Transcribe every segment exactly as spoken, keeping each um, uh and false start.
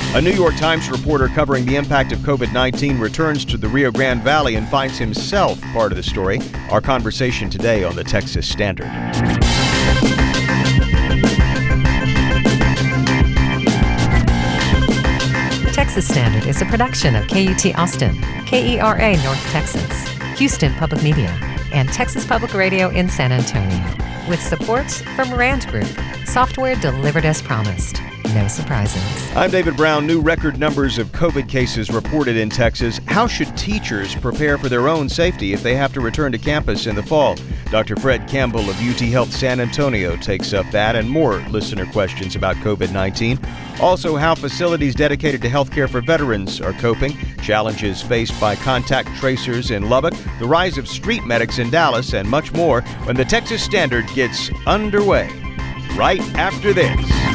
A New York Times reporter covering the impact of covid nineteen returns to the Rio Grande Valley and finds himself part of the story. Our conversation today on the Texas Standard. Texas Standard is a production of K U T Austin, K E R A North Texas, Houston Public Media, and Texas Public Radio in San Antonio, with support from Rand Group, software delivered as promised. No surprises. I'm David Brown. New record numbers of COVID cases reported in Texas. How should teachers prepare for their own safety if they have to return to campus in the fall? Doctor Fred Campbell of U T Health San Antonio takes up that and more listener questions about covid nineteen. Also, how facilities dedicated to healthcare for veterans are coping, challenges faced by contact tracers in Lubbock, the rise of street medics in Dallas, and much more when the Texas Standard gets underway. Right after this.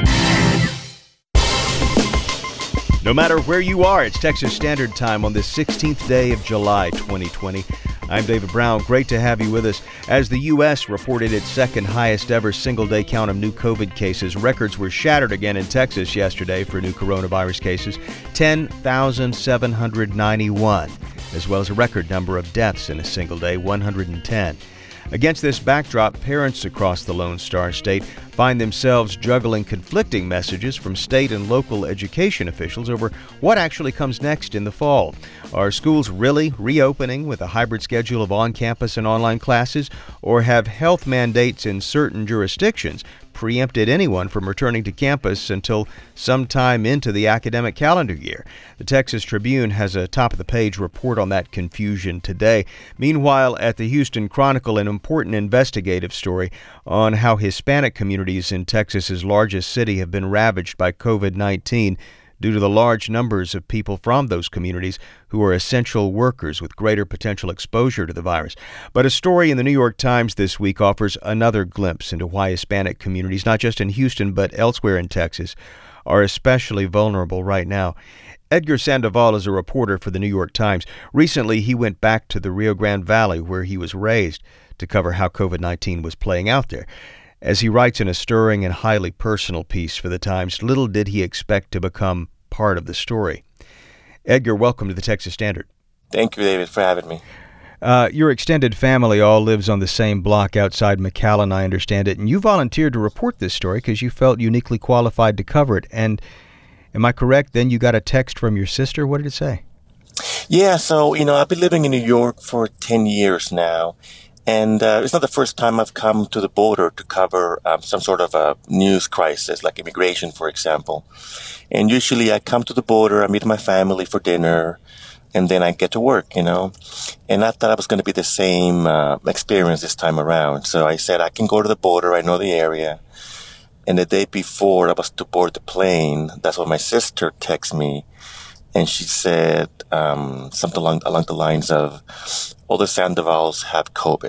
No matter where you are, it's Texas Standard Time on the sixteenth day of July, twenty twenty. I'm David Brown. Great to have you with us. As the U S reported its second highest ever single-day count of new COVID cases, records were shattered again in Texas yesterday for new coronavirus cases, ten thousand seven hundred ninety-one, as well as a record number of deaths in a single day, one hundred ten. Against this backdrop, parents across the Lone Star State find themselves juggling conflicting messages from state and local education officials over what actually comes next in the fall. Are schools really reopening with a hybrid schedule of on-campus and online classes, or have health mandates in certain jurisdictions preempted anyone from returning to campus until sometime into the academic calendar year? The Texas Tribune has a top-of-the-page report on that confusion today. Meanwhile, at the Houston Chronicle, an important investigative story on how Hispanic communities in Texas's largest city have been ravaged by covid nineteen due to the large numbers of people from those communities who are essential workers with greater potential exposure to the virus. But a story in the New York Times this week offers another glimpse into why Hispanic communities, not just in Houston but elsewhere in Texas, are especially vulnerable right now. Edgar Sandoval is a reporter for the New York Times. Recently, he went back to the Rio Grande Valley where he was raised to cover how covid nineteen was playing out there. As he writes in a stirring and highly personal piece for the Times, little did he expect to become part of the story. Edgar, welcome to the Texas Standard. Thank you, David, for having me. Uh, your extended family all lives on the same block outside McAllen, I understand it, and you volunteered to report this story because you felt uniquely qualified to cover it. And am I correct? Then you got a text from your sister. What did it say? Yeah, so, you know, I've been living in New York for ten years now. And uh, it's not the first time I've come to the border to cover um, some sort of a news crisis, like immigration, for example. And usually I come to the border, I meet my family for dinner, and then I get to work, you know. And I thought it was going to be the same uh, experience this time around. So I said, I can go to the border, I know the area. And the day before I was to board the plane, that's when my sister texted me. And she said um, something along, along the lines of, all the Sandovals have COVID.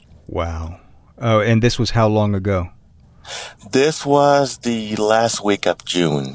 Wow. Oh, and this was how long ago? This was the last week of June,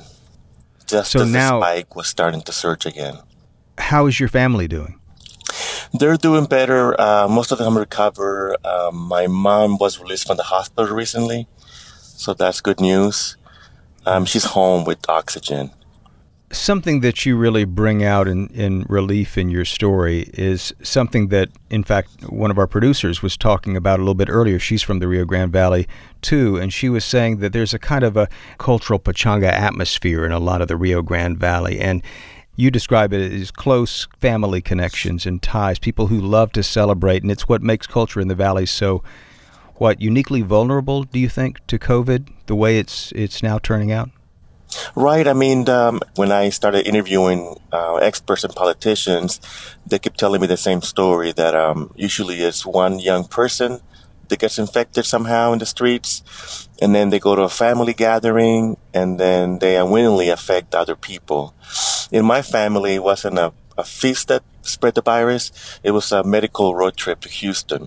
just so as now, the spike was starting to surge again. How is your family doing? They're doing better. Uh, most of them recover. Um, my mom was released from the hospital recently, so that's good news. Um, she's home with oxygen. Something that you really bring out in, in relief in your story is something that, in fact, one of our producers was talking about a little bit earlier. She's from the Rio Grande Valley, too, and she was saying that there's a kind of a cultural pachanga atmosphere in a lot of the Rio Grande Valley, and you describe it as close family connections and ties, people who love to celebrate, and it's what makes culture in the valley so, what, uniquely vulnerable, do you think, to COVID, the way it's it's now turning out? Right. I mean, um, when I started interviewing uh, experts and politicians, they kept telling me the same story that um, usually it's one young person that gets infected somehow in the streets, and then they go to a family gathering, and then they unwittingly affect other people. In my family, it wasn't a, a feast that spread the virus. It was a medical road trip to Houston.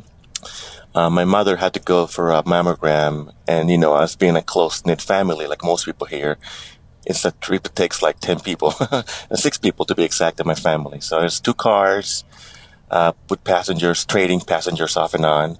Uh, my mother had to go for a mammogram, and, you know, us being a close-knit family, like most people here, it's a trip that takes like ten people, six people to be exact in my family. So there's two cars uh, with passengers, trading passengers off and on.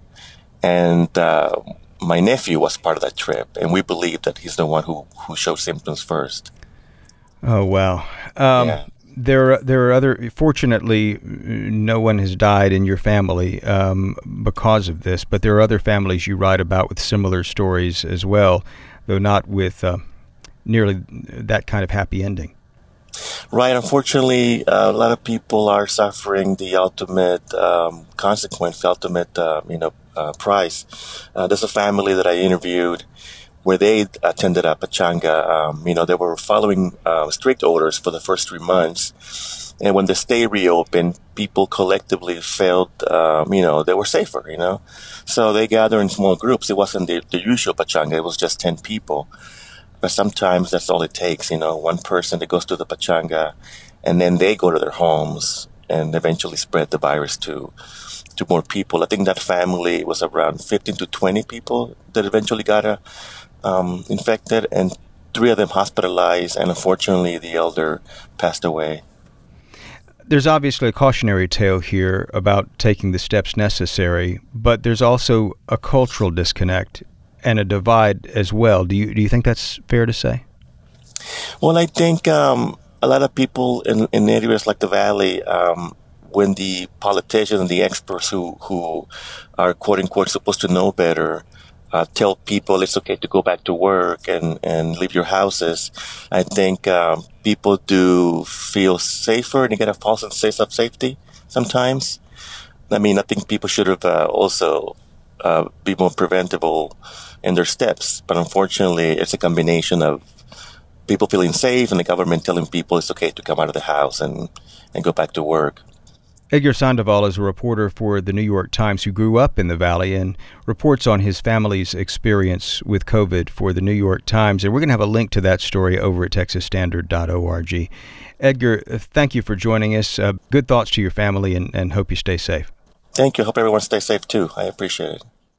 And uh, my nephew was part of that trip, and we believe that he's the one who, who showed symptoms first. Oh, wow. Um, yeah. There, are, there are other. Fortunately, no one has died in your family um, because of this. But there are other families you write about with similar stories as well, though not with uh, nearly that kind of happy ending. Right. Unfortunately, uh, a lot of people are suffering the ultimate um, consequence, the ultimate, uh, you know, uh, price. Uh, there's a family that I interviewed where they attended a pachanga. Um, you know, they were following uh, strict orders for the first three months. And when the state reopened, people collectively felt, um, you know, they were safer, you know. So they gathered in small groups. It wasn't the, the usual pachanga. It was just ten people. But sometimes that's all it takes, you know, one person that goes to the pachanga and then they go to their homes and eventually spread the virus to to more people. I think that family was around fifteen to twenty people that eventually got a Um, infected, and three of them hospitalized, and unfortunately the elder passed away. There's obviously a cautionary tale here about taking the steps necessary, but there's also a cultural disconnect and a divide as well. Do you do you think that's fair to say? Well, I think um, a lot of people in, in areas like the Valley, um, when the politicians and the experts who, who are quote-unquote supposed to know better Uh, tell people it's okay to go back to work and, and leave your houses, I think um, people do feel safer and they get a false sense of safety sometimes. I mean, I think people should have uh, also uh, be more preventable in their steps. But unfortunately, it's a combination of people feeling safe and the government telling people it's okay to come out of the house and, and go back to work. Edgar Sandoval is a reporter for the New York Times who grew up in the Valley and reports on his family's experience with COVID for the New York Times. And we're going to have a link to that story over at texas standard dot org. Edgar, thank you for joining us. Uh, good thoughts to your family and, and hope you stay safe. Thank you. Hope everyone stays safe, too. I appreciate it.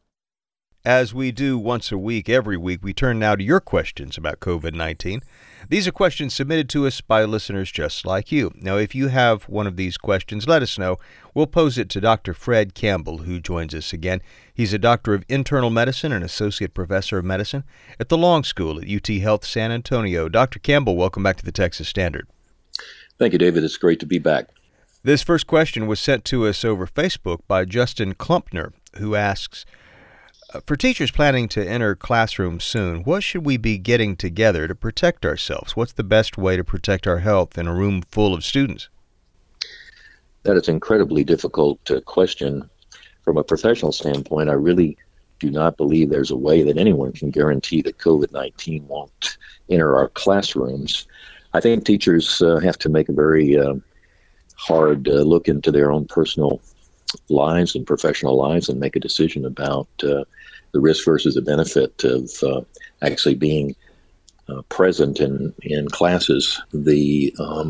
As we do once a week, every week, we turn now to your questions about COVID nineteen. These are questions submitted to us by listeners just like you. Now, if you have one of these questions, let us know. We'll pose it to Doctor Fred Campbell, who joins us again. He's a doctor of internal medicine and associate professor of medicine at the Long School at U T Health San Antonio. Doctor Campbell, welcome back to the Texas Standard. Thank you, David. It's great to be back. This first question was sent to us over Facebook by Justin Klumpner, who asks, for teachers planning to enter classrooms soon, what should we be getting together to protect ourselves? What's the best way to protect our health in a room full of students? That is incredibly difficult to question. From a professional standpoint, I really do not believe there's a way that anyone can guarantee that COVID nineteen won't enter our classrooms. I think teachers uh, have to make a very uh, hard uh, look into their own personal lives and professional lives and make a decision about uh, the risk versus the benefit of uh, actually being uh, present in, in classes. The um,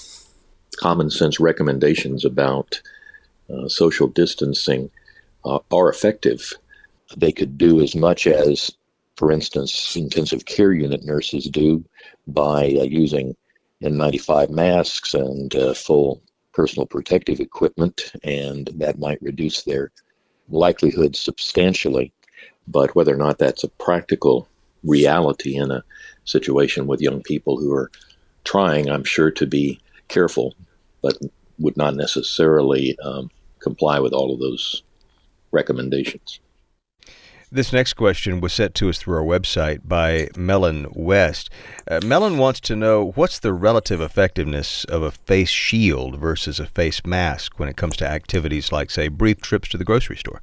common sense recommendations about uh, social distancing uh, are effective. They could do as much as, for instance, intensive care unit nurses do by uh, using N ninety-five masks and uh, full personal protective equipment, and that might reduce their likelihood substantially. But whether or not that's a practical reality in a situation with young people who are trying, I'm sure, to be careful, but would not necessarily um, comply with all of those recommendations. This next question was sent to us through our website by Mellon West. Uh, Mellon wants to know, what's the relative effectiveness of a face shield versus a face mask when it comes to activities like, say, brief trips to the grocery store?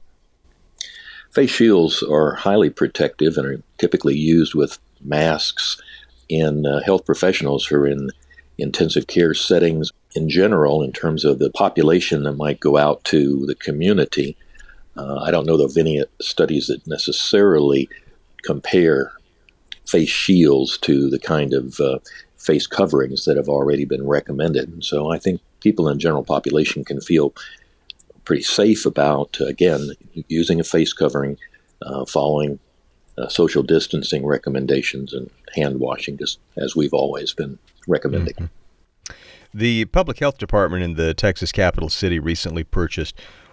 Face shields are highly protective and are typically used with masks in uh, health professionals who are in intensive care settings in general. In terms of the population that might go out to the community, uh, I don't know of any studies that necessarily compare face shields to the kind of uh, face coverings that have already been recommended. And so I think people in the general population can feel pretty safe about, uh, again, using a face covering, uh, following uh, social distancing recommendations and hand washing, just as we've always been recommending. Mm-hmm. The Public Health Department in the Texas capital city recently purchased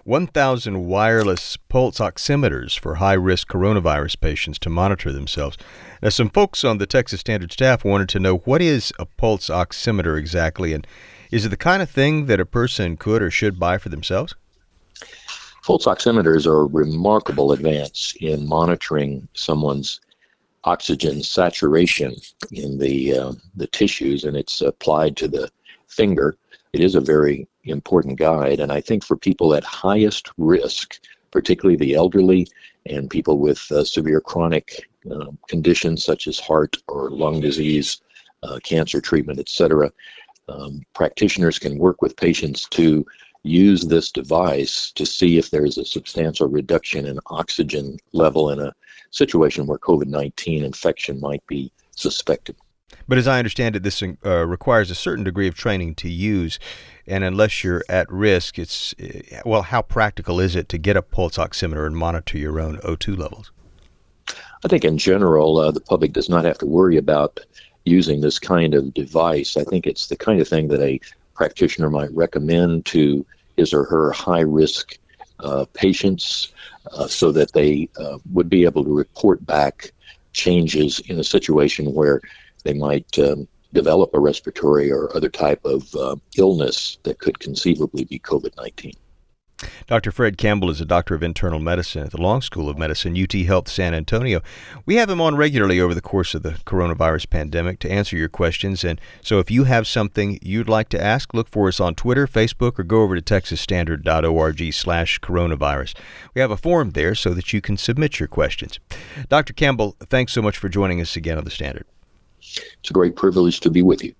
one thousand wireless pulse oximeters for high-risk coronavirus patients to monitor themselves. Now, some folks on the Texas Standard staff wanted to know, what is a pulse oximeter exactly, and is it the kind of thing that a person could or should buy for themselves? Pulse oximeters are a remarkable advance in monitoring someone's oxygen saturation in the uh, the tissues, and it's applied to the finger. It is a very important guide, and I think for people at highest risk, particularly the elderly and people with uh, severe chronic uh, conditions such as heart or lung disease, uh, cancer treatment, et cetera, um, practitioners can work with patients to use this device to see if there's a substantial reduction in oxygen level in a situation where COVID nineteen infection might be suspected. But as I understand it, this uh, requires a certain degree of training to use, and unless you're at risk, it's, well, how practical is it to get a pulse oximeter and monitor your own O two levels? I think in general, uh, the public does not have to worry about using this kind of device. I think it's the kind of thing that a practitioner might recommend to his or her high-risk uh, patients uh, so that they uh, would be able to report back changes in a situation where they might um, develop a respiratory or other type of uh, illness that could conceivably be COVID nineteen. Doctor Fred Campbell is a doctor of internal medicine at the Long School of Medicine, U T Health San Antonio. We have him on regularly over the course of the coronavirus pandemic to answer your questions. And so if you have something you'd like to ask, look for us on Twitter, Facebook, or go over to texas standard dot org slash coronavirus. We have a form there so that you can submit your questions. Doctor Campbell, thanks so much for joining us again on The Standard. It's a great privilege to be with you.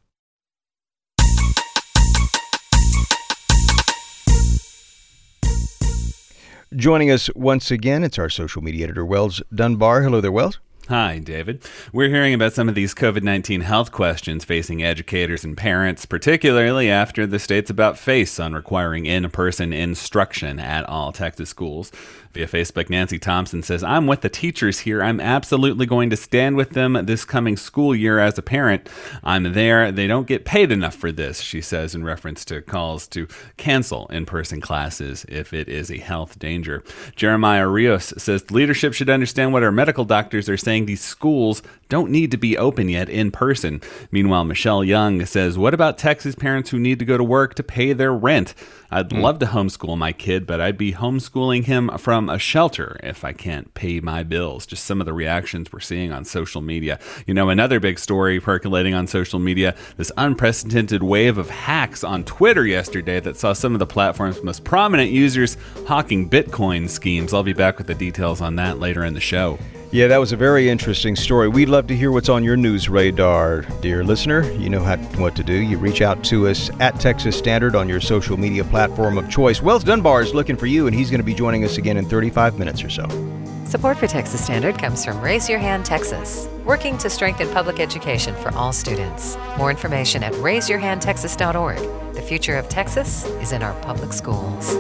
Joining us once again, it's our social media editor, Wells Dunbar. Hello there, Wells. Hi, David. We're hearing about some of these COVID nineteen health questions facing educators and parents, particularly after the state's about face on requiring in-person instruction at all Texas schools. Via Facebook, Nancy Thompson says, I'm with the teachers here. I'm absolutely going to stand with them this coming school year as a parent. I'm there. They don't get paid enough for this, she says, in reference to calls to cancel in-person classes if it is a health danger. Jeremiah Rios says, leadership should understand what our medical doctors are saying. These schools don't need to be open yet in person. Meanwhile, Michelle Young says, what about Texas parents who need to go to work to pay their rent? I'd mm. love to homeschool my kid, but I'd be homeschooling him from a shelter if I can't pay my bills. Just some of the reactions we're seeing on social media. You know, another big story percolating on social media, this unprecedented wave of hacks on Twitter yesterday that saw some of the platform's most prominent users hawking Bitcoin schemes. I'll be back with the details on that later in the show. Yeah, that was a very interesting story. We'd love to hear what's on your news radar, dear listener. You know how, what to do. You reach out to us at Texas Standard on your social media platform of choice. Wells Dunbar is looking for you, and he's going to be joining us again in thirty-five minutes or so. Support for Texas Standard comes from Raise Your Hand Texas, working to strengthen public education for all students. More information at raise your hand texas dot org. The future of Texas is in our public schools.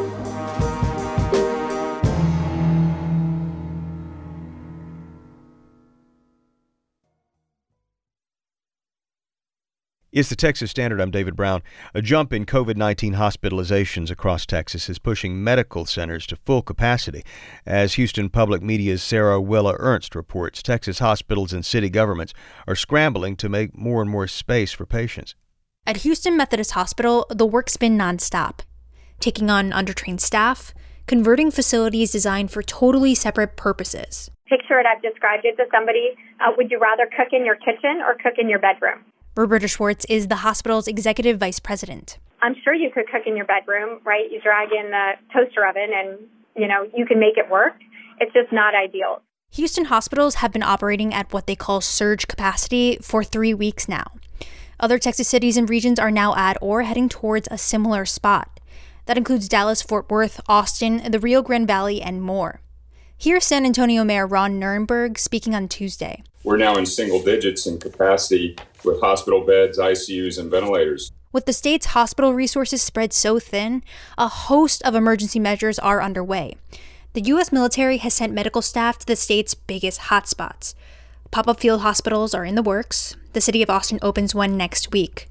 It's the Texas Standard. I'm David Brown. A jump in COVID nineteen hospitalizations across Texas is pushing medical centers to full capacity. As Houston Public Media's Sarah Willa Ernst reports, Texas hospitals and city governments are scrambling to make more and more space for patients. At Houston Methodist Hospital, the work's been nonstop. Taking on undertrained staff, converting facilities designed for totally separate purposes. Picture it, I've described it to somebody. Uh, would you rather cook in your kitchen or cook in your bedroom? Roberta Schwartz is the hospital's executive vice president. I'm sure you could cook in your bedroom, right? You drag in the toaster oven and, you know, you can make it work. It's just not ideal. Houston hospitals have been operating at what they call surge capacity for three weeks now. Other Texas cities and regions are now at or heading towards a similar spot. That includes Dallas, Fort Worth, Austin, the Rio Grande Valley, and more. Here's San Antonio Mayor Ron Nirenberg speaking on Tuesday. We're now in single digits in capacity with hospital beds, I C Us, and ventilators. With the state's hospital resources spread so thin, a host of emergency measures are underway. The U S military has sent medical staff to the state's biggest hotspots. Pop-up field hospitals are in the works. The city of Austin opens one next week.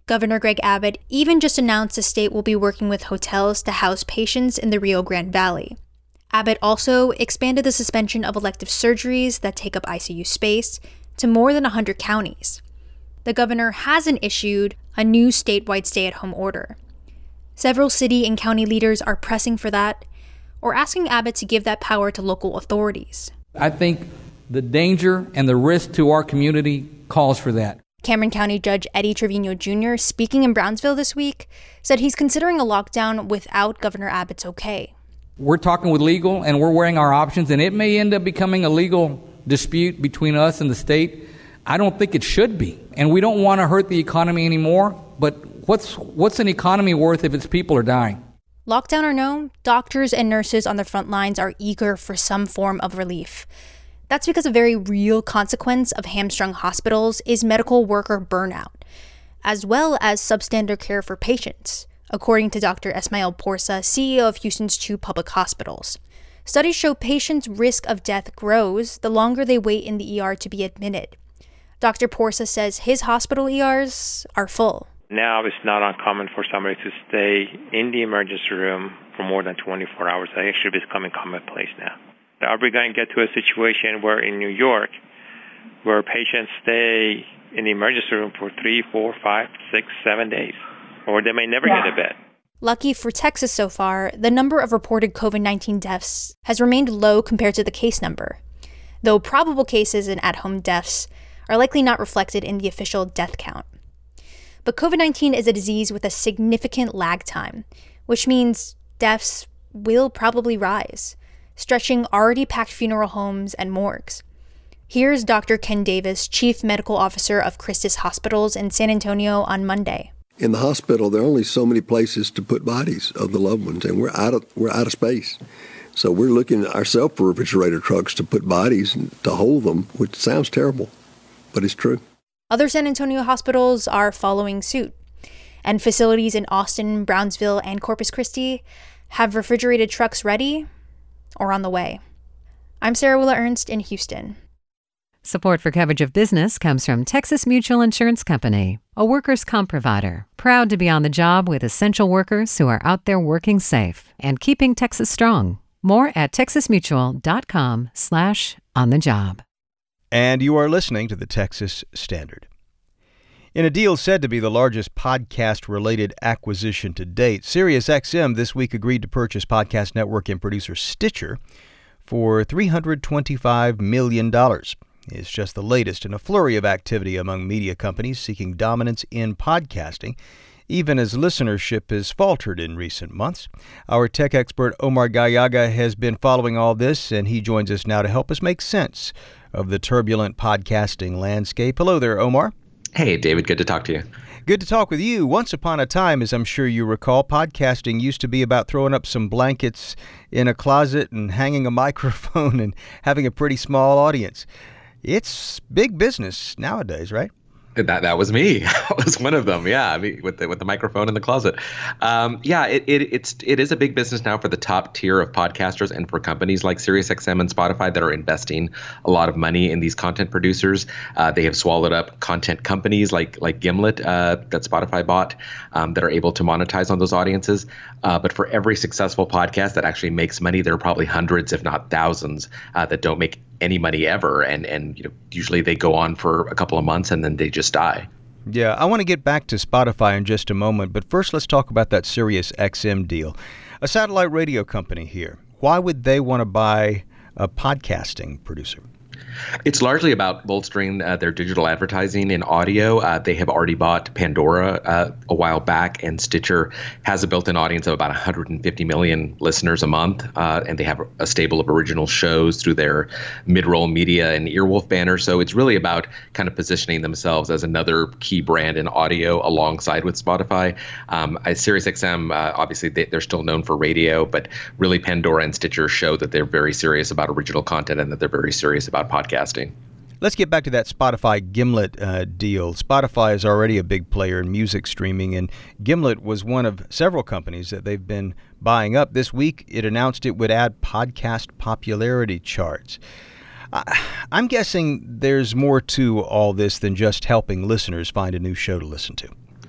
Governor Greg Abbott even just announced the state will be working with hotels to house patients in the Rio Grande Valley. Abbott also expanded the suspension of elective surgeries that take up I C U space to more than one hundred counties. The governor hasn't issued a new statewide stay-at-home order. Several city and county leaders are pressing for that or asking Abbott to give that power to local authorities. I think the danger and the risk to our community calls for that. Cameron County Judge Eddie Trevino Junior, speaking in Brownsville this week, said he's considering a lockdown without Governor Abbott's okay. We're talking with legal and we're weighing our options, and it may end up becoming a legal dispute between us and the state. I don't think it should be. And we don't want to hurt the economy anymore, but what's what's an economy worth if its people are dying? Lockdown or no, doctors and nurses on the front lines are eager for some form of relief. That's because a very real consequence of hamstrung hospitals is medical worker burnout, as well as substandard care for patients, according to Doctor Esmael Porsa, C E O of Houston's two public hospitals. Studies show patients' risk of death grows the longer they wait in the E R to be admitted. Doctor Porsa says his hospital E Rs are full. Now it's not uncommon for somebody to stay in the emergency room for more than twenty-four hours. That actually is becoming commonplace now. Are we going to get to a situation where in New York, where patients stay in the emergency room for three, four, five, six, seven days, or they may never yeah. get a bed? Lucky for Texas so far, the number of reported COVID nineteen deaths has remained low compared to the case number, though probable cases and at-home deaths are likely not reflected in the official death count. But COVID nineteen is a disease with a significant lag time, which means deaths will probably rise, stretching already packed funeral homes and morgues. Here's Doctor Ken Davis, Chief Medical Officer of Christus Hospitals in San Antonio on Monday. In the hospital, there are only so many places to put bodies of the loved ones, and we're out of we're out of space. So we're looking ourselves for refrigerator trucks to put bodies and to hold them, which sounds terrible, but it's true. Other San Antonio hospitals are following suit, and facilities in Austin, Brownsville, and Corpus Christi have refrigerated trucks ready or on the way. I'm Sarah Willa Ernst in Houston. Support for coverage of business comes from Texas Mutual Insurance Company, a workers' comp provider, proud to be on the job with essential workers who are out there working safe and keeping Texas strong. More at texasmutual.com slash on the job. And you are listening to the Texas Standard. In a deal said to be the largest podcast-related acquisition to date, SiriusXM this week agreed to purchase podcast network and producer Stitcher for three hundred twenty-five million dollars. It's just the latest in a flurry of activity among media companies seeking dominance in podcasting, even as listenership has faltered in recent months. Our tech expert Omar Gallaga has been following all this, and he joins us now to help us make sense of the turbulent podcasting landscape. Hello there, Omar. Hey, David. Good to talk to you. Good to talk with you. Once upon a time, as I'm sure you recall, podcasting used to be about throwing up some blankets in a closet and hanging a microphone and having a pretty small audience. It's big business nowadays, right? That that was me. I was one of them. Yeah, I mean, with the with the microphone in the closet. Um, yeah, it, it it's it is a big business now for the top tier of podcasters and for companies like SiriusXM and Spotify that are investing a lot of money in these content producers. Uh, they have swallowed up content companies like like Gimlet uh, that Spotify bought um, that are able to monetize on those audiences. Uh, but for every successful podcast that actually makes money, there are probably hundreds, if not thousands, uh, that don't make any money ever, and and you know usually they go on for a couple of months and then they just die. Yeah, I want to get back to Spotify in just a moment, but first let's talk about that SiriusXM deal. A satellite radio company here. Why would they want to buy a podcasting producer? It's largely about bolstering uh, their digital advertising in audio. Uh, they have already bought Pandora uh, a while back, and Stitcher has a built-in audience of about one hundred fifty million listeners a month, uh, and they have a stable of original shows through their Midroll Media and Earwolf banner. So it's really about kind of positioning themselves as another key brand in audio alongside with Spotify. Um, SiriusXM, uh, obviously, they, they're still known for radio, but really Pandora and Stitcher show that they're very serious about original content and that they're very serious about podcasting. Let's get back to that Spotify Gimlet uh, deal. Spotify is already a big player in music streaming, and Gimlet was one of several companies that they've been buying up. This week, it announced it would add podcast popularity charts. I, I'm guessing there's more to all this than just helping listeners find a new show to listen to.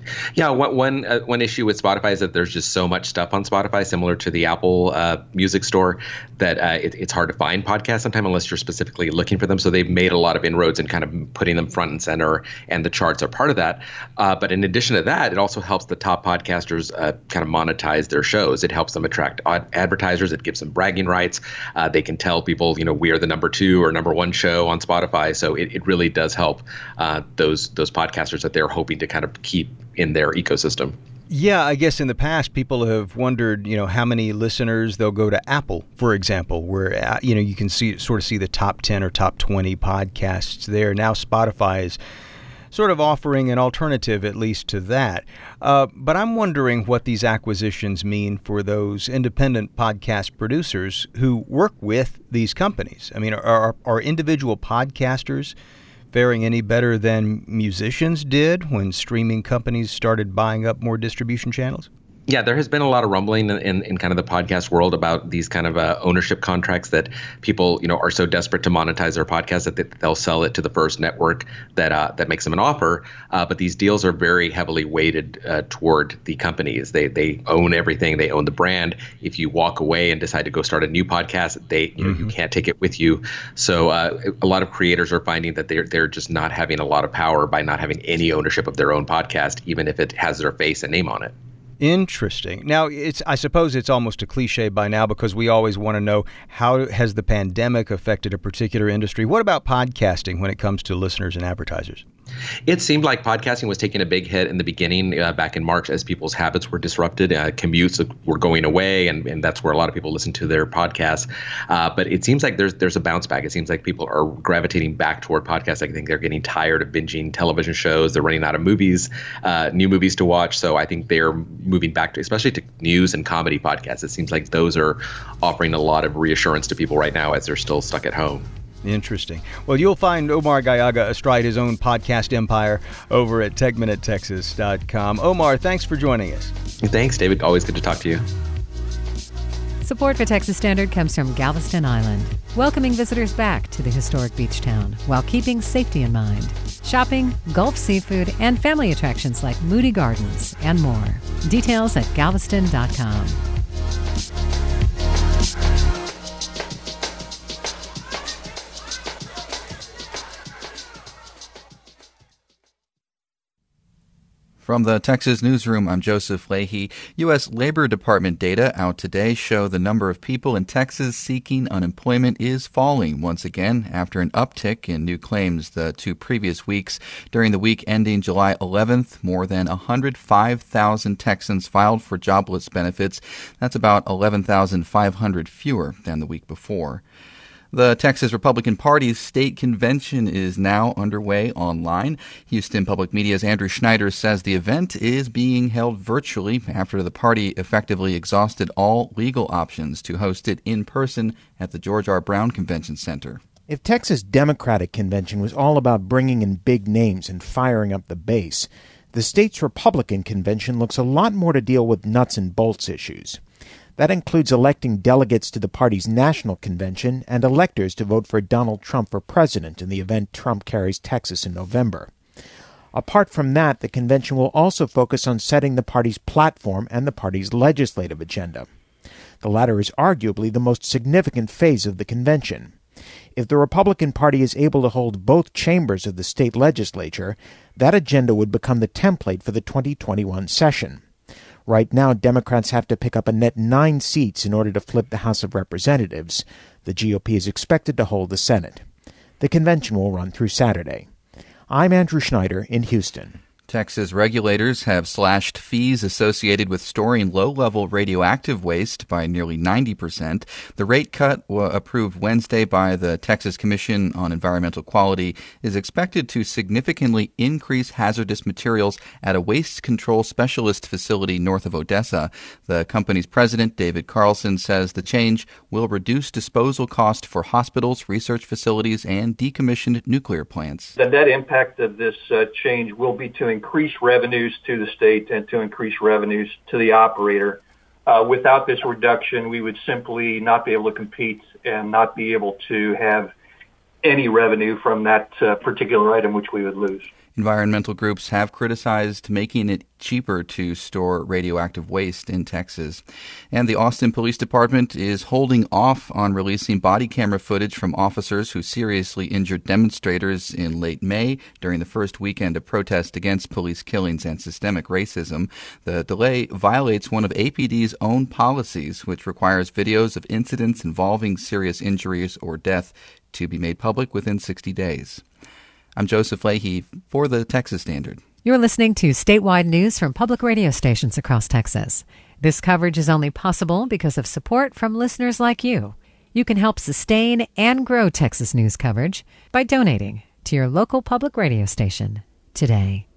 Yeah, one one, uh, one issue with Spotify is that there's just so much stuff on Spotify, similar to the Apple uh, Music Store, that uh, it, it's hard to find podcasts sometimes unless you're specifically looking for them. So they've made a lot of inroads in kind of putting them front and center, and the charts are part of that. Uh, but in addition to that, it also helps the top podcasters uh, kind of monetize their shows. It helps them attract ad- advertisers. It gives them bragging rights. Uh, they can tell people, you know, we are the number two or number one show on Spotify. So it, it really does help uh, those those podcasters that they're hoping to kind of keep in their ecosystem. Yeah, I guess in the past, people have wondered, you know, how many listeners they'll go to Apple, for example, where, uh, you know, you can see sort of see the top ten or top twenty podcasts there. Now Spotify is sort of offering an alternative, at least to that. Uh, but I'm wondering what these acquisitions mean for those independent podcast producers who work with these companies. I mean, are, are individual podcasters faring any better than musicians did when streaming companies started buying up more distribution channels? Yeah, there has been a lot of rumbling in, in, in kind of the podcast world about these kind of uh, ownership contracts that people, you know, are so desperate to monetize their podcast that they, they'll sell it to the first network that uh, that makes them an offer. Uh, but these deals are very heavily weighted uh, toward the companies. They they own everything. They own the brand. If you walk away and decide to go start a new podcast, they you know mm-hmm. you can't take it with you. So uh, a lot of creators are finding that they're they're just not having a lot of power by not having any ownership of their own podcast, even if it has their face and name on it. Interesting. Now, it's I suppose it's almost a cliche by now because we always want to know, how has the pandemic affected a particular industry? What about podcasting when it comes to listeners and advertisers? It seemed like podcasting was taking a big hit in the beginning, uh, back in March, as people's habits were disrupted. Uh, commutes were going away, and, and that's where a lot of people listen to their podcasts. Uh, but it seems like there's there's a bounce back. It seems like people are gravitating back toward podcasts. I think they're getting tired of binging television shows. They're running out of movies, uh, new movies to watch. So I think they're moving back to, especially to news and comedy podcasts. It seems like those are offering a lot of reassurance to people right now as they're still stuck at home. Interesting. Well, you'll find Omar Gallaga astride his own podcast empire over at tech minute texas dot com. Omar, thanks for joining us. Thanks, David. Always good to talk to you. Support for Texas Standard comes from Galveston Island, welcoming visitors back to the historic beach town while keeping safety in mind. Shopping, Gulf seafood, and family attractions like Moody Gardens and more. Details at galveston dot com. From the Texas Newsroom, I'm Joseph Leahy. U S. Labor Department data out today show the number of people in Texas seeking unemployment is falling once again after an uptick in new claims the two previous weeks. During the week ending July eleventh, more than one hundred five thousand Texans filed for jobless benefits. That's about eleven thousand five hundred fewer than the week before. The Texas Republican Party's state convention is now underway online. Houston Public Media's Andrew Schneider says the event is being held virtually after the party effectively exhausted all legal options to host it in person at the George R. Brown Convention Center. If Texas Democratic Convention was all about bringing in big names and firing up the base, the state's Republican Convention looks a lot more to deal with nuts and bolts issues. That includes electing delegates to the party's national convention and electors to vote for Donald Trump for president in the event Trump carries Texas in November. Apart from that, the convention will also focus on setting the party's platform and the party's legislative agenda. The latter is arguably the most significant phase of the convention. If the Republican Party is able to hold both chambers of the state legislature, that agenda would become the template for the twenty twenty-one session. Right now, Democrats have to pick up a net nine seats in order to flip the House of Representatives. The G O P is expected to hold the Senate. The convention will run through Saturday. I'm Andrew Schneider in Houston. Texas regulators have slashed fees associated with storing low-level radioactive waste by nearly ninety percent. The rate cut, approved Wednesday by the Texas Commission on Environmental Quality, is expected to significantly increase hazardous materials at a waste control specialist facility north of Odessa. The company's president, David Carlson, says the change will reduce disposal costs for hospitals, research facilities, and decommissioned nuclear plants. The net impact of this uh, change will be to increase revenues to the state and to increase revenues to the operator. Uh, without this reduction, we would simply not be able to compete and not be able to have any revenue from that uh, particular item, which we would lose. Environmental groups have criticized making it cheaper to store radioactive waste in Texas. And the Austin Police Department is holding off on releasing body camera footage from officers who seriously injured demonstrators in late May during the first weekend of protest against police killings and systemic racism. The delay violates one of A P D's own policies, which requires videos of incidents involving serious injuries or death to be made public within sixty days. I'm Joseph Leahy for the Texas Standard. You're listening to statewide news from public radio stations across Texas. This coverage is only possible because of support from listeners like you. You can help sustain and grow Texas news coverage by donating to your local public radio station today.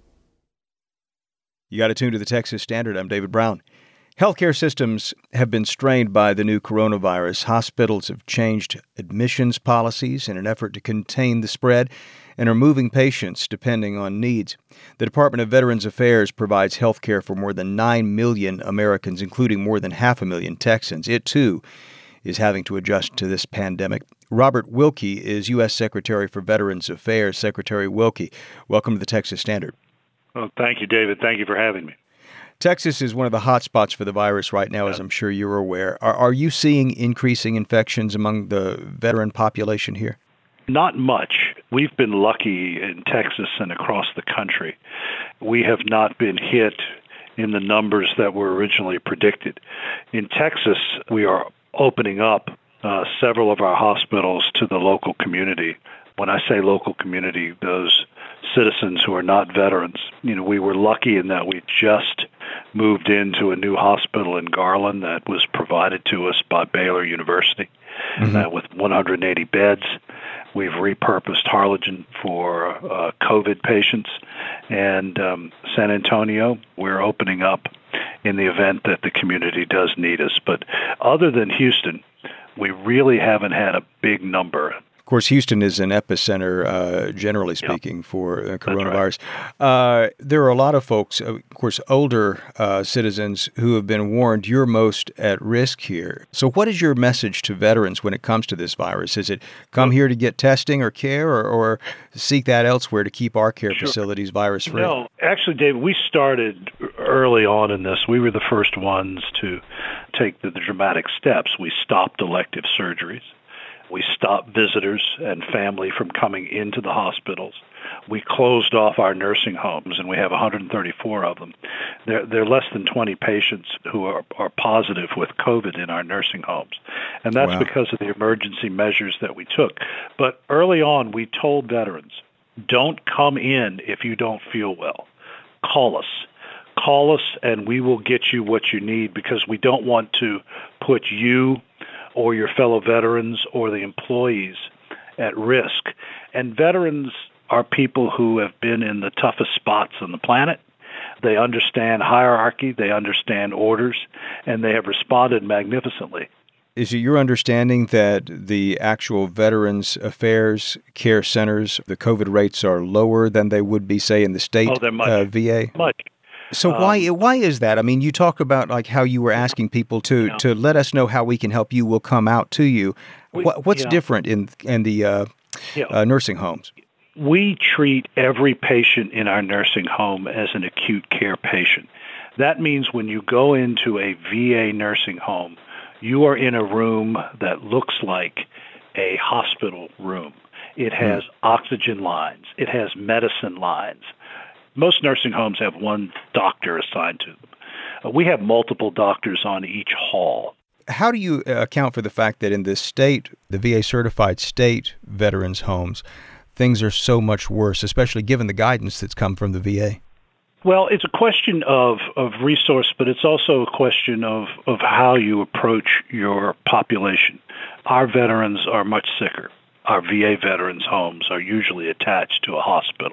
You got to tune to the Texas Standard. I'm David Brown. Healthcare systems have been strained by the new coronavirus. Hospitals have changed admissions policies in an effort to contain the spread and are moving patients depending on needs. The Department of Veterans Affairs provides health care for more than nine million Americans, including more than half a million Texans. It, too, is having to adjust to this pandemic. Robert Wilkie is U S Secretary for Veterans Affairs. Secretary Wilkie, welcome to the Texas Standard. Well, thank you, David. Thank you for having me. Texas is one of the hot spots for the virus right now, as I'm sure you're aware. Are, are you seeing increasing infections among the veteran population here? Not much. We've been lucky in Texas and across the country. We have not been hit in the numbers that were originally predicted. In Texas, we are opening up uh, several of our hospitals to the local community. When I say local community, those citizens who are not veterans. You know, we were lucky in that we just moved into a new hospital in Garland that was provided to us by Baylor University mm-hmm. uh, with one hundred eighty beds. We've repurposed Harlingen for uh, COVID patients. And um, San Antonio, we're opening up in the event that the community does need us. But other than Houston, we really haven't had a big number. Of course, Houston is an epicenter, uh, generally speaking, yep. for uh, coronavirus. Right. Uh, there are a lot of folks, of course, older uh, citizens who have been warned you're most at risk here. So what is your message to veterans when it comes to this virus? Is it come well, here to get testing or care or, or seek that elsewhere to keep our care sure. facilities virus-free? No, actually, David, we started early on in this. We were the first ones to take the, the dramatic steps. We stopped elective surgeries. We stopped visitors and family from coming into the hospitals. We closed off our nursing homes, and we have one hundred thirty-four of them. There, there are less than twenty patients who are, are positive with COVID in our nursing homes, and that's wow. because of the emergency measures that we took. But early on, we told veterans, don't come in if you don't feel well. Call us. Call us, and we will get you what you need, because we don't want to put you or your fellow veterans or the employees at risk. And veterans are people who have been in the toughest spots on the planet. They understand hierarchy, they understand orders, and they have responded magnificently. Is it your understanding that the actual Veterans Affairs care centers, the COVID rates are lower than they would be, say, in the state oh, they're much, uh, V A? Much. So um, why why is that? I mean, you talk about like how you were asking people to, yeah. to let us know how we can help you. We'll come out to you. We, what, what's yeah. different in in the uh, yeah. uh, nursing homes? We treat every patient in our nursing home as an acute care patient. That means when you go into a V A nursing home, you are in a room that looks like a hospital room. It has mm. oxygen lines. It has medicine lines. Most nursing homes have one doctor assigned to them. Uh, we have multiple doctors on each hall. How do you account for the fact that in this state, the V A-certified state veterans' homes, things are so much worse, especially given the guidance that's come from the V A? Well, it's a question of, of resource, but it's also a question of, of how you approach your population. Our veterans are much sicker. Our V A veterans' homes are usually attached to a hospital.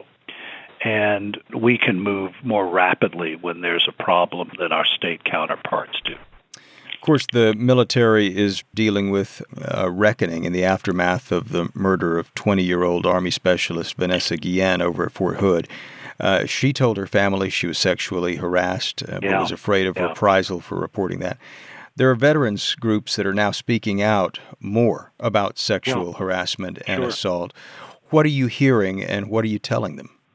And we can move more rapidly when there's a problem than our state counterparts do. Of course, the military is dealing with a reckoning in the aftermath of the murder of twenty-year-old Army Specialist Vanessa Guillen over at Fort Hood. Uh, she told her family she was sexually harassed, uh, yeah. but was afraid of yeah. reprisal for reporting that. There are veterans groups that are now speaking out more about sexual yeah. harassment and sure. assault. What are you hearing, and what are you telling them?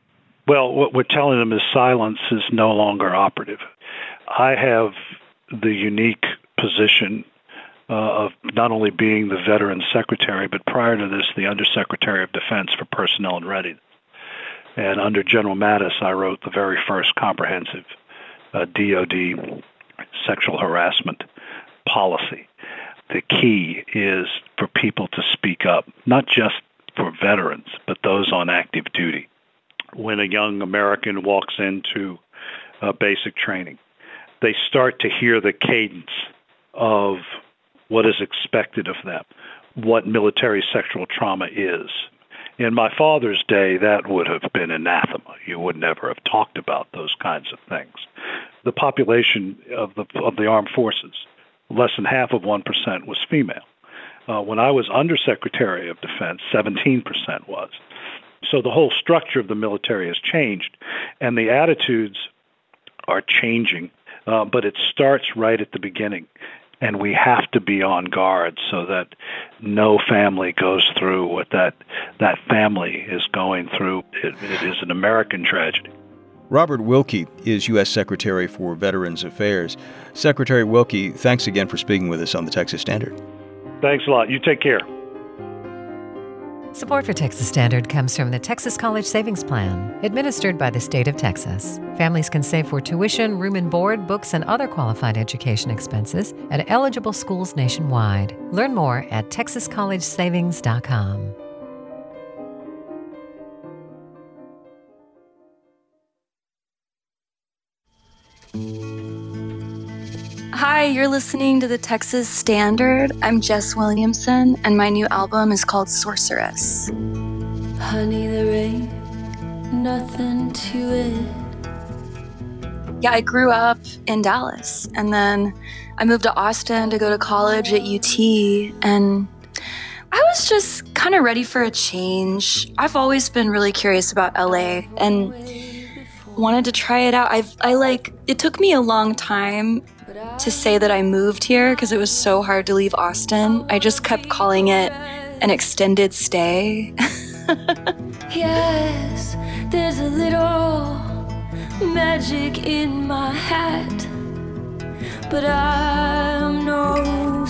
Well, what we're telling them is silence is no longer operative. I have the unique position uh, of not only being the Veterans Secretary, but prior to this, the Undersecretary of Defense for Personnel and Readiness. And under General Mattis, I wrote the very first comprehensive uh, D O D sexual harassment policy. The key is for people to speak up, not just for veterans, but those on active duty. When a young American walks into uh, basic training, they start to hear the cadence of what is expected of them, what military sexual trauma is. In my father's day, that would have been anathema. You would never have talked about those kinds of things. The population of the of the armed forces, less than half of one percent was female. Uh, when I was Undersecretary of Defense, seventeen percent was. So the whole structure of the military has changed, and the attitudes are changing, uh, but it starts right at the beginning. And we have to be on guard so that no family goes through what that that family is going through. It, it is an American tragedy. Robert Wilkie is U S Secretary for Veterans Affairs. Secretary Wilkie, thanks again for speaking with us on the Texas Standard. Thanks a lot. You take care. Support for Texas Standard comes from the Texas College Savings Plan, administered by the state of Texas. Families can save for tuition, room and board, books, and other qualified education expenses at eligible schools nationwide. Learn more at texas college savings dot com. Hi, you're listening to the Texas Standard. I'm Jess Williamson, and my new album is called Sorceress. Honey, there ain't nothing to it. Yeah, I grew up in Dallas, and then I moved to Austin to go to college at U T, and I was just kind of ready for a change. I've always been really curious about L A, and wanted to try it out. I've, I like, it took me a long time to say that I moved here because it was so hard to leave Austin. I just kept calling it an extended stay. Yes, there's a little magic in my hat, but I'm no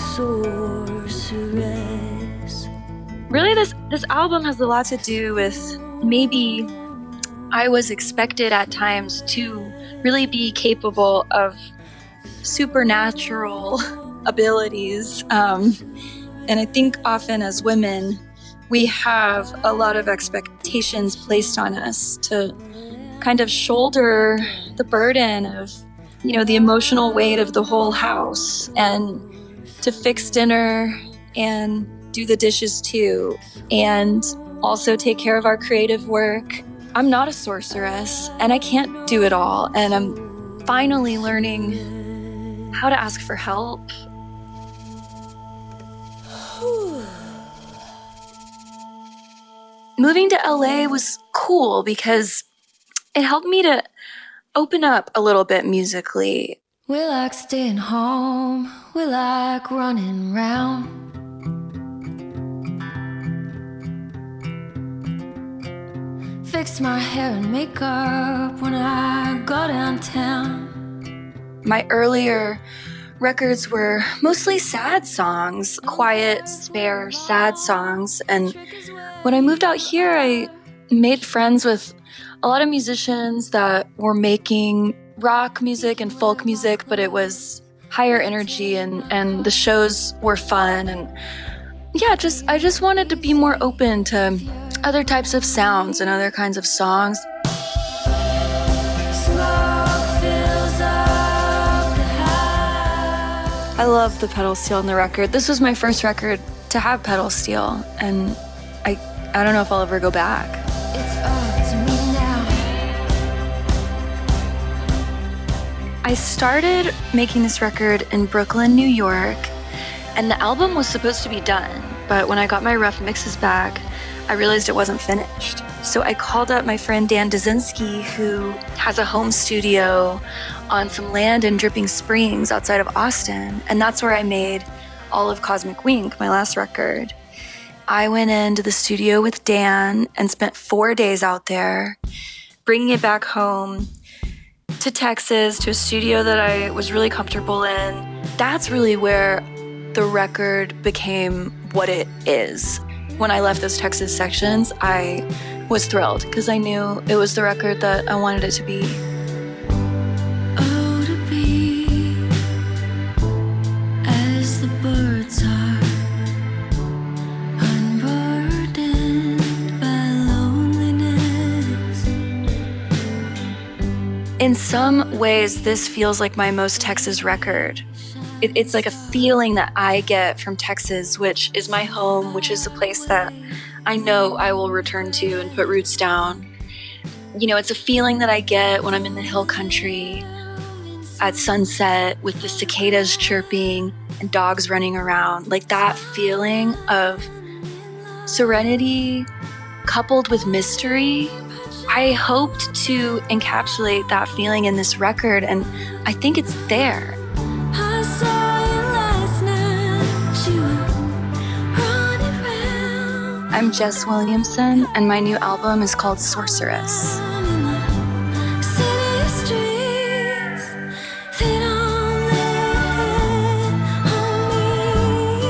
sorceress. Really, this, this album has a lot to do with maybe I was expected at times to really be capable of supernatural abilities. Um, and I think often as women, we have a lot of expectations placed on us to kind of shoulder the burden of, you know, the emotional weight of the whole house and to fix dinner and do the dishes too, and also take care of our creative work. I'm not a sorceress and I can't do it all. And I'm finally learning how to ask for help. Moving to L A was cool because it helped me to open up a little bit musically. We like staying home, we like running round. Fix my hair and makeup when I go downtown. My earlier records were mostly sad songs, quiet, spare, sad songs. And when I moved out here, I made friends with a lot of musicians that were making rock music and folk music, but it was higher energy, and, and the shows were fun. And yeah, just I just wanted to be more open to other types of sounds and other kinds of songs. I love the pedal steel on the record. This was my first record to have pedal steel, and I I don't know if I'll ever go back. It's up to me now. I started making this record in Brooklyn, New York, and the album was supposed to be done, but when I got my rough mixes back, I realized it wasn't finished. So I called up my friend Dan Dazinski, who has a home studio on some land in Dripping Springs outside of Austin. And that's where I made all of Cosmic Wink, my last record. I went into the studio with Dan and spent four days out there. bringing it back home to Texas, to a studio that I was really comfortable in. That's really where the record became what it is. When I left those Texas sections, I was thrilled because I knew it was the record that I wanted it to be. Oh, to be as the birds are, unburdened by loneliness. In some ways, this feels like my most Texas record. It, it's like a feeling that I get from Texas, which is my home, which is a place that I know I will return to and put roots down. You know, it's a feeling that I get when I'm in the hill country at sunset with the cicadas chirping and dogs running around. Like that feeling of serenity coupled with mystery. I hoped to encapsulate that feeling in this record, and I think it's there. I saw you last night, you were running round. I'm Jess Williamson, and my new album is called Sorceress. City streets, they don't let on me.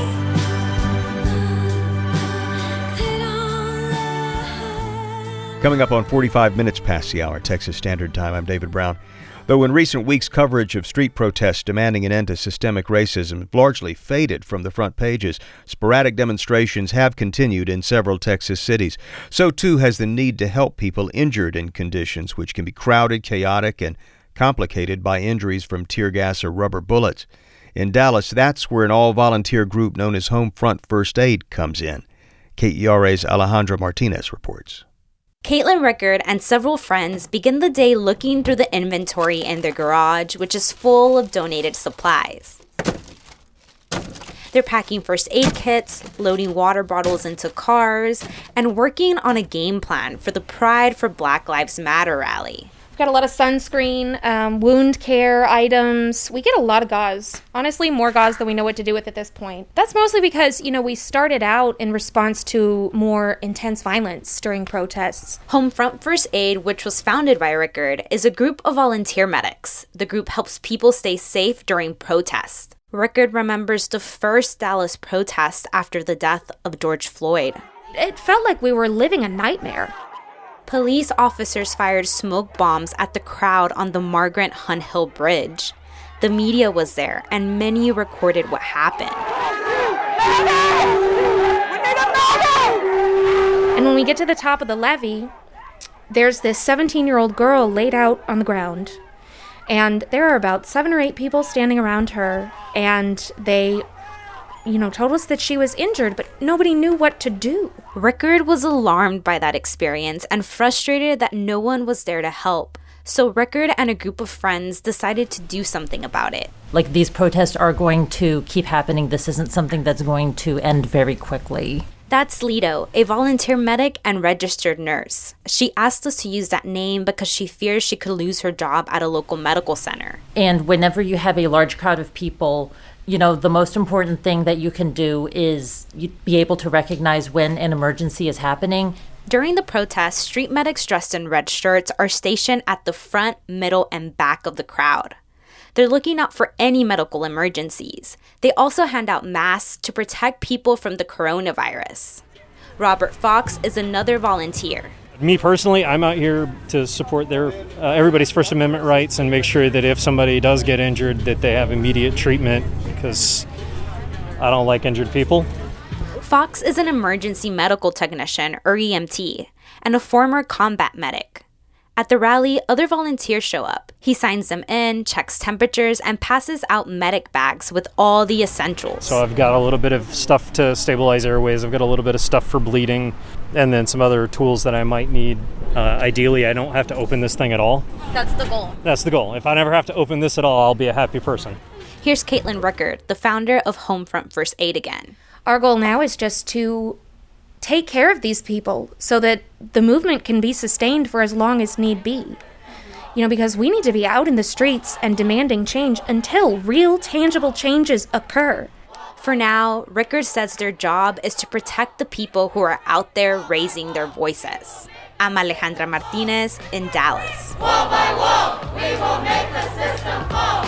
They don't let. Coming up on forty-five minutes past the hour, Texas Standard Time, I'm David Brown. Though in recent weeks, coverage of street protests demanding an end to systemic racism largely faded from the front pages, sporadic demonstrations have continued in several Texas cities. So too has the need to help people injured in conditions which can be crowded, chaotic, and complicated by injuries from tear gas or rubber bullets. In Dallas, that's where an all-volunteer group known as Homefront First Aid comes in. K E R A's Alejandra Martinez reports. Caitlin Rickard and several friends begin the day looking through the inventory in their garage, which is full of donated supplies. They're packing first aid kits, loading water bottles into cars, and working on a game plan for the Pride for Black Lives Matter rally. We've got a lot of sunscreen, um, wound care items. We get a lot of gauze. Honestly, more gauze than we know what to do with at this point. That's mostly because, you know, we started out in response to more intense violence during protests. Homefront First Aid, which was founded by Rickard, is a group of volunteer medics. The group helps people stay safe during protests. Rickard remembers the first Dallas protest after the death of George Floyd. It felt like we were living a nightmare. Police officers fired smoke bombs at the crowd on the Margaret Hunt Hill Bridge. The media was there, and many recorded what happened. And when we get to the top of the levee, there's this seventeen-year-old girl laid out on the ground. And there are about seven or eight people standing around her, and they, you know, told us that she was injured, but nobody knew what to do. Rickard was alarmed by that experience and frustrated that no one was there to help. So Rickard and a group of friends decided to do something about it. Like, these protests are going to keep happening. This isn't something that's going to end very quickly. That's Lido, a volunteer medic and registered nurse. She asked us to use that name because she fears she could lose her job at a local medical center. And whenever you have a large crowd of people, you know, the most important thing that you can do is you be able to recognize when an emergency is happening. During the protest, street medics dressed in red shirts are stationed at the front, middle, and back of the crowd. They're looking out for any medical emergencies. They also hand out masks to protect people from the coronavirus. Robert Fox is another volunteer. Me personally, I'm out here to support their uh, everybody's First Amendment rights and make sure that if somebody does get injured, that they have immediate treatment, because I don't like injured people. Fox is an emergency medical technician, or E M T, and a former combat medic. At the rally, other volunteers show up. He signs them in, checks temperatures, and passes out medic bags with all the essentials. So I've got a little bit of stuff to stabilize airways. I've got a little bit of stuff for bleeding, and then some other tools that I might need. Uh, ideally, I don't have to open this thing at all. That's the goal. That's the goal. If I never have to open this at all, I'll be a happy person. Here's Caitlin Rickard, the founder of Homefront First Aid again. Our goal now is just to take care of these people so that the movement can be sustained for as long as need be. You know, because we need to be out in the streets and demanding change until real, tangible changes occur. For now, Rickard says their job is to protect the people who are out there raising their voices. I'm Alejandra Martinez in Dallas. Wall by wall, we will make the system fall.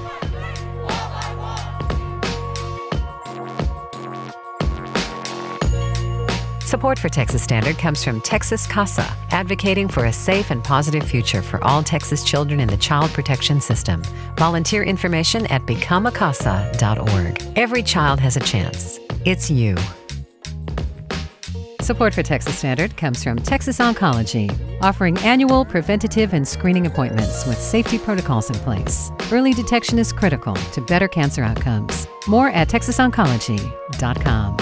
Support for Texas Standard comes from Texas CASA, advocating for a safe and positive future for all Texas children in the child protection system. Volunteer information at become a casa dot org. Every child has a chance. It's you. Support for Texas Standard comes from Texas Oncology, offering annual preventative and screening appointments with safety protocols in place. Early detection is critical to better cancer outcomes. More at texas oncology dot com.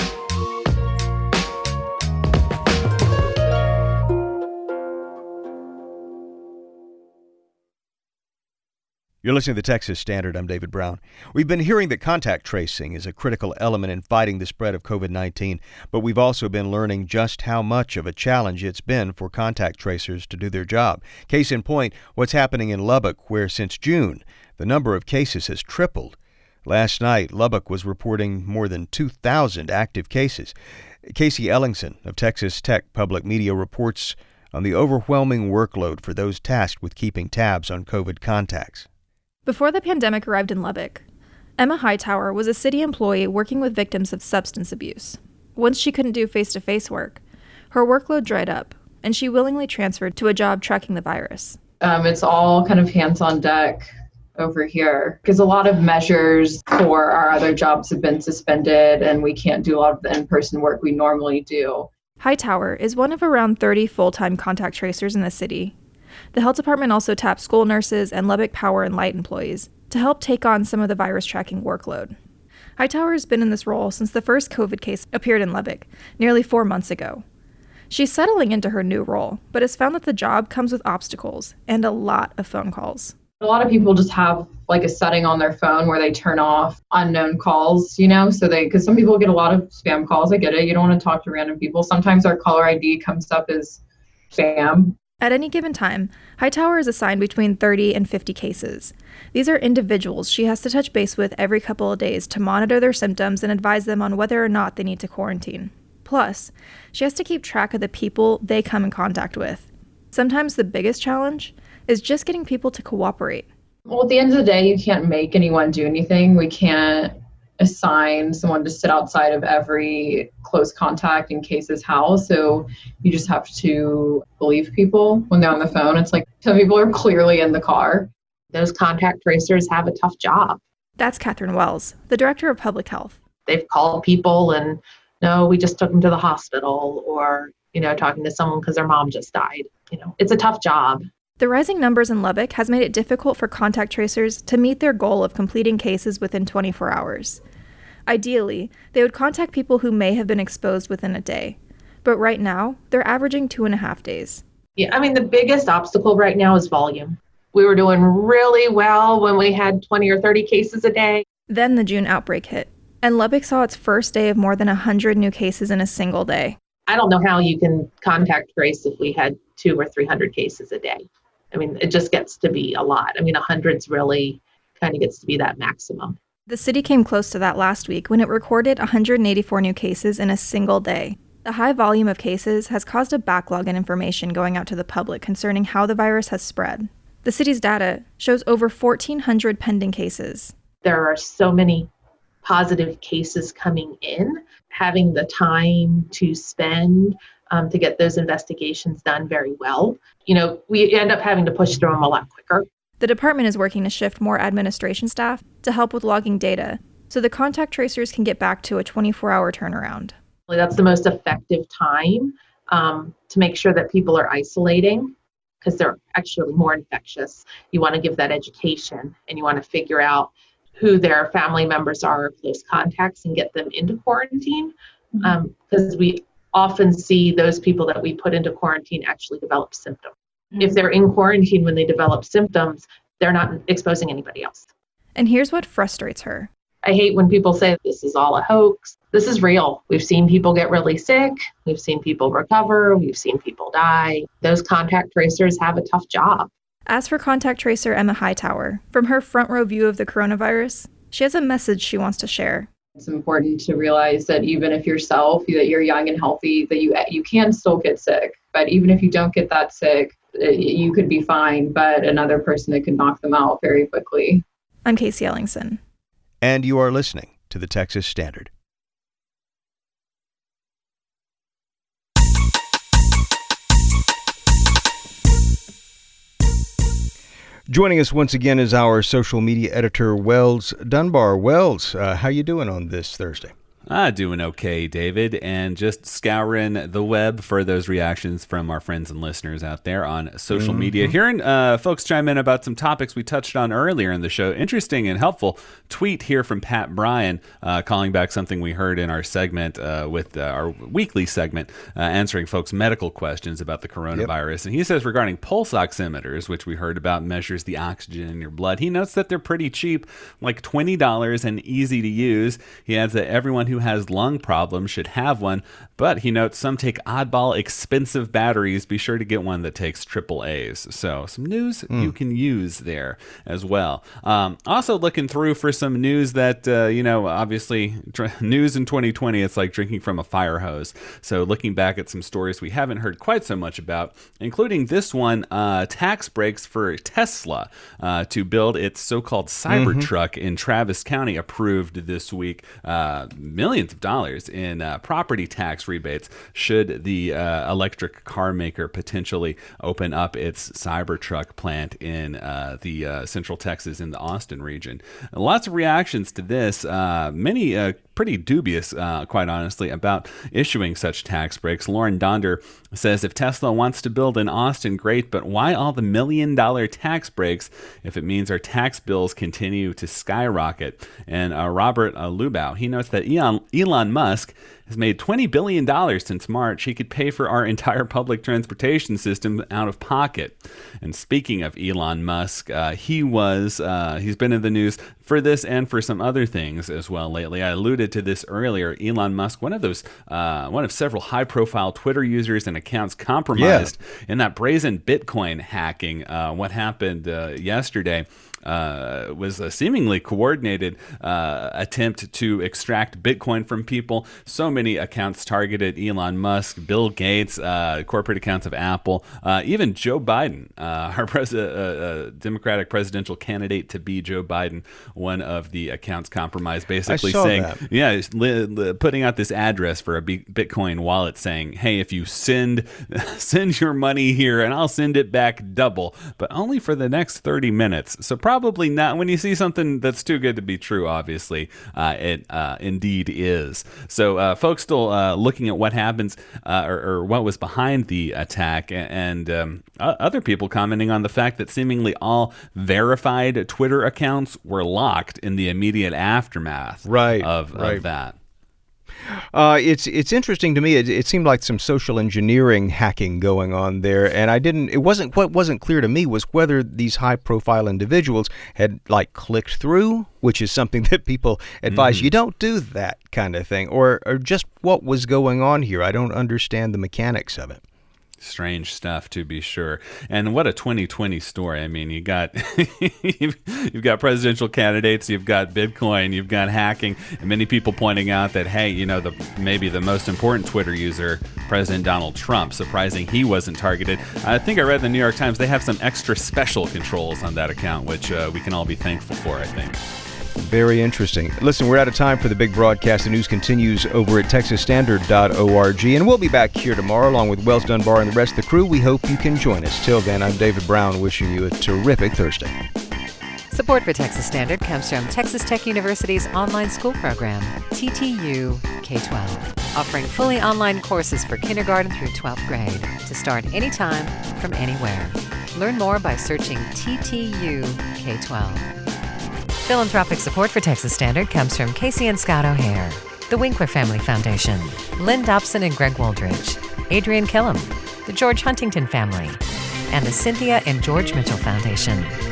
You're listening to the Texas Standard. I'm David Brown. We've been hearing that contact tracing is a critical element in fighting the spread of covid nineteen, but we've also been learning just how much of a challenge it's been for contact tracers to do their job. Case in point, what's happening in Lubbock, where since June, the number of cases has tripled. Last night, Lubbock was reporting more than two thousand active cases. Casey Ellingson of Texas Tech Public Media reports on the overwhelming workload for those tasked with keeping tabs on COVID contacts. Before the pandemic arrived in Lubbock, Emma Hightower was a city employee working with victims of substance abuse. Once she couldn't do face-to-face work, her workload dried up, and she willingly transferred to a job tracking the virus. Um, it's all kind of hands on deck over here because a lot of measures for our other jobs have been suspended, and we can't do a lot of the in-person work we normally do. Hightower is one of around thirty full-time contact tracers in the city. The health department also tapped school nurses and Lubbock Power and Light employees to help take on some of the virus tracking workload. Hightower has been in this role since the first COVID case appeared in Lubbock, nearly four months ago. She's settling into her new role, but has found that the job comes with obstacles and a lot of phone calls. A lot of people just have like a setting on their phone where they turn off unknown calls, you know, so they, because some people get a lot of spam calls. I get it. You don't want to talk to random people. Sometimes our caller I D comes up as spam. At any given time, Hightower is assigned between thirty and fifty cases. These are individuals she has to touch base with every couple of days to monitor their symptoms and advise them on whether or not they need to quarantine. Plus, she has to keep track of the people they come in contact with. Sometimes the biggest challenge is just getting people to cooperate. Well, at the end of the day, you can't make anyone do anything. We can't assign someone to sit outside of every close contact in case's house. So you just have to believe people when they're on the phone. It's like some people are clearly in the car. Those contact tracers have a tough job. That's Catherine Wells, the director of public health. They've called people and, no, we just took them to the hospital, or, you know, talking to someone because their mom just died. You know, it's a tough job. The rising numbers in Lubbock has made it difficult for contact tracers to meet their goal of completing cases within twenty-four hours. Ideally, they would contact people who may have been exposed within a day. But right now, they're averaging two and a half days. Yeah, I mean, the biggest obstacle right now is volume. We were doing really well when we had twenty or thirty cases a day. Then the June outbreak hit, and Lubbock saw its first day of more than one hundred new cases in a single day. I don't know how you can contact trace if we had two or three hundred cases a day. I mean, it just gets to be a lot. I mean, one hundred's really kind of gets to be that maximum. The city came close to that last week when it recorded one hundred eighty-four new cases in a single day. The high volume of cases has caused a backlog in information going out to the public concerning how the virus has spread. The city's data shows over fourteen hundred pending cases. There are so many positive cases coming in. Having the time to spend um, to get those investigations done very well, you know, we end up having to push through them a lot quicker. The department is working to shift more administration staff to help with logging data so the contact tracers can get back to a twenty-four hour turnaround. That's the most effective time um, to make sure that people are isolating, because they're actually more infectious. You want to give that education, and you want to figure out who their family members are of those contacts and get them into quarantine, because um, we often see those people that we put into quarantine actually develop symptoms. Mm-hmm. If they're in quarantine when they develop symptoms, they're not exposing anybody else. And here's what frustrates her. I hate when people say this is all a hoax. This is real. We've seen people get really sick. We've seen people recover. We've seen people die. Those contact tracers have a tough job. As for contact tracer Emma Hightower, from her front row view of the coronavirus, she has a message she wants to share. It's important to realize that even if yourself, that you're young and healthy, that you you can still get sick. But even if you don't get that sick, you could be fine, but another person, it could knock them out very quickly. I'm Casey Ellingson. And you are listening to the Texas Standard. Joining us once again is our social media editor, Wells Dunbar. Wells, uh, how you doing on this Thursday? Ah, doing okay, David, and just scouring the web for those reactions from our friends and listeners out there on social mm-hmm. media. Hearing uh, folks chime in about some topics we touched on earlier in the show. Interesting and helpful tweet here from Pat Bryan, uh, calling back something we heard in our segment uh, with uh, our weekly segment, uh, answering folks' medical questions about the coronavirus. Yep. And he says regarding pulse oximeters, which we heard about, measures the oxygen in your blood. He notes that they're pretty cheap, like twenty dollars, and easy to use. He adds that everyone who has lung problems should have one, but he notes some take oddball, expensive batteries. Be sure to get one that takes triple A's. So some news mm. you can use there as well. Um, also looking through for some news that, uh, you know, obviously dr- news in twenty twenty, it's like drinking from a fire hose. So looking back at some stories we haven't heard quite so much about, including this one, uh, tax breaks for Tesla uh, to build its so-called Cybertruck mm-hmm. in Travis County approved this week. Uh, millions of dollars in uh, property tax rebates should the uh, electric car maker potentially open up its Cybertruck plant in uh, the uh, Central Texas in the Austin region. Lots of reactions to this, uh, many uh, pretty dubious, uh, quite honestly, about issuing such tax breaks. Lauren Donder says if Tesla wants to build in Austin, great, but why all the million dollar tax breaks if it means our tax bills continue to skyrocket? And uh, Robert uh, Lubau, he notes that Elon, Elon Musk has made twenty billion dollars since March. He could pay for our entire public transportation system out of pocket. And speaking of Elon Musk, uh, he was, uh, he's been in the news for this and for some other things as well lately. I alluded to this earlier. Elon Musk, one of those, uh, one of several high-profile Twitter users and accounts compromised yeah. in that brazen Bitcoin hacking. Uh, what happened uh, yesterday uh, was a seemingly coordinated uh, attempt to extract Bitcoin from people. So many accounts targeted Elon Musk, Bill Gates, uh, corporate accounts of Apple, uh, even Joe Biden, uh, our pres- uh, uh, Democratic presidential candidate to be Joe Biden. One of the accounts compromised, basically saying, that. yeah, li- li- putting out this address for a B- Bitcoin wallet saying, hey, if you send send your money here and I'll send it back double, but only for the next thirty minutes. So probably not. When you see something that's too good to be true, obviously, uh, it uh, indeed is. So uh, folks still uh, looking at what happens uh, or, or what was behind the attack, and um, other people commenting on the fact that seemingly all verified Twitter accounts were locked in the immediate aftermath right, of, right. of that. Uh, it's it's interesting to me. It, it seemed like some social engineering hacking going on there, and I didn't. It wasn't what wasn't clear to me was whether these high-profile individuals had like clicked through, which is something that people advise mm. you don't do that kind of thing, or or just what was going on here. I don't understand the mechanics of it. Strange stuff, to be sure. And what a twenty twenty story. I mean, you got you've, you've got presidential candidates, you've got Bitcoin, you've got hacking, and many people pointing out that, hey, you know, the maybe the most important Twitter user, President Donald Trump, surprising he wasn't targeted. I think I read in the New York Times they have some extra special controls on that account, which uh, we can all be thankful for, I think. Very interesting. Listen, we're out of time for the big broadcast. The news continues over at texas standard dot org, and we'll be back here tomorrow along with Wells Dunbar and the rest of the crew. We hope you can join us. Till then, I'm David Brown, wishing you a terrific Thursday. Support for Texas Standard comes from Texas Tech University's online school program, T T U K twelve, offering fully online courses for kindergarten through twelfth grade to start anytime from anywhere. Learn more by searching T T U K twelve. Philanthropic support for Texas Standard comes from Casey and Scott O'Hare, the Winkler Family Foundation, Lynn Dobson and Greg Wooldridge, Adrian Killam, the George Huntington Family, and the Cynthia and George Mitchell Foundation.